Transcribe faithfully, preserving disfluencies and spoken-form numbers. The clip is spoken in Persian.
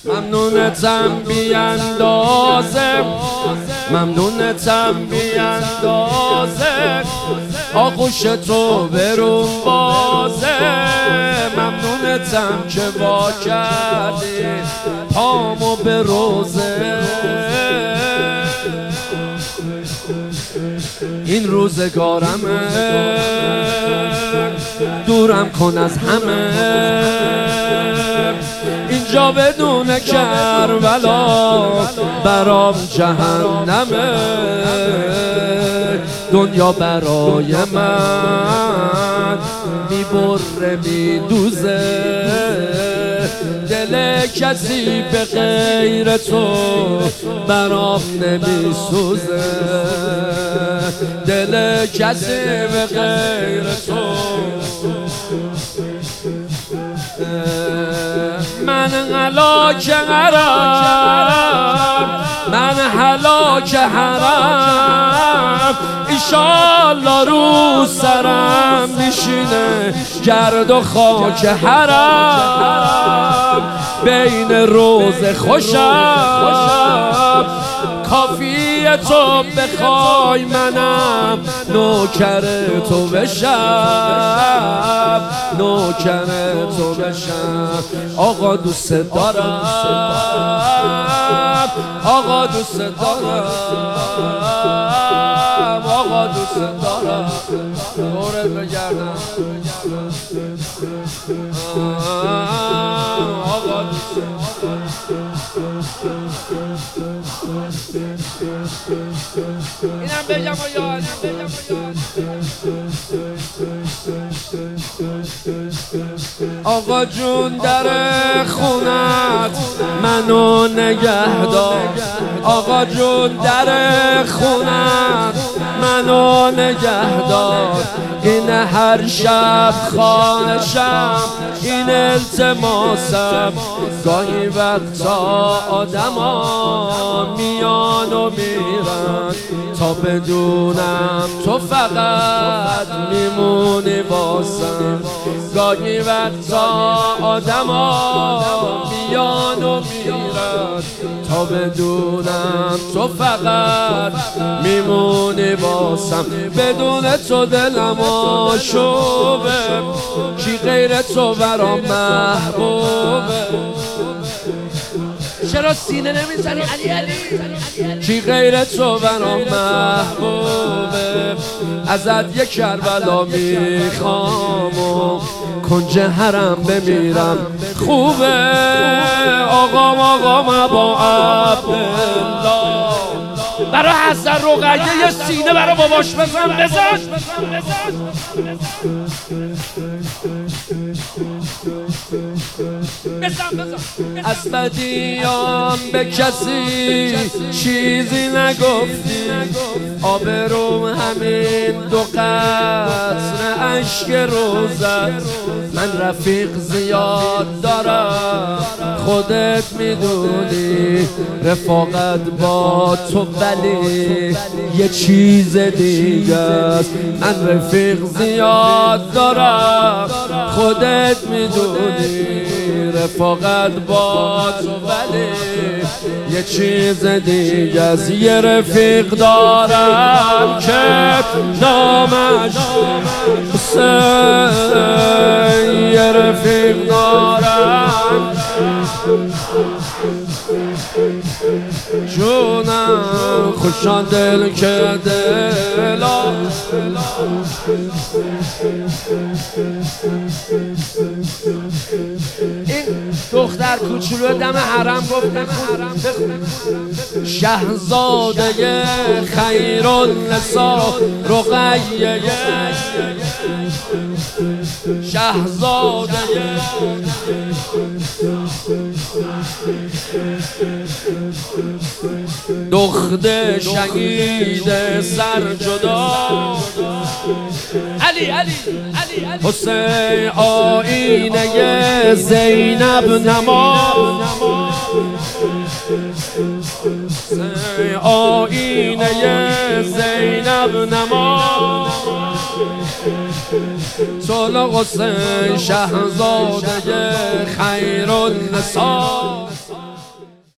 ممنونتم بی اندازه، ممنونتم بی اندازه، آغوش تو برون بازه. ممنونتم که وا کردی پامو به روزه، این روزگارمه دورم کن از همه. اینجا بدون کربلا برام جهنمه، دنیا برای من میبره میدوزه. دل کسی به غیر تو برام نمیسوزه، دل کسی به غیر تو. من هلاک حرم، من هلاک حرم، ایشالله رو سرم میشینه گرد و خاک حرم. بین روز خوشم کافیه تو بخوای منم نوکر تو بشم، نوکر تو بشم. آقا دوست دارم، آقا دوست دارم، آقا دوست دارم. دورت بگردم آقا دوست دارم. اینم بگم و یاد، آقا جون در خونت منو نگه دار، آقا جون در خونت منو نگه دار. این هر شب خواهشم، این التماسم. گاهی وقتا آدم ها میان و میرن تا بدونم تو فقط میمونی واسم. گاهی وقتا آدم ها میان و میرن تا بدونم تو فقط میمونی واسم. بدون تو دلم آشوبه، کی غیر تو برام محبوبه. چرا سینه نمیزنی علی علی؟ کی غیر تو برام محبوبه. ازت یک کربلا میخوام و کنج حرم بمیرم خوبه. آقام آقام ابا عبدالله برای حسن رقیه یه سینه برای باباش بزن بزن. از بدیام به کسی چیزی نگفتی، آبروم همین دو قطره اشک روزت. من رفیق زیاد دارم خودت میدونی، رفاقت با تو ولی یه چیز دیگه است. من رفیق زیاد دارم خودت میدونی، رفاقت با تو ولی یه چیز دیگه است. یه رفیق دارم که نامش حسین، یه رفیق دارم جونم خوشا دل که دلا. این دختر کوچولو دم حرم گفتن شهزاده خیرالنسا رقیه، شهزاده دختر شهید سر جدا. علی علی حسین آینه زینب نما، آینه زینب نما. طلق حسین شهزاده خیرالنسا.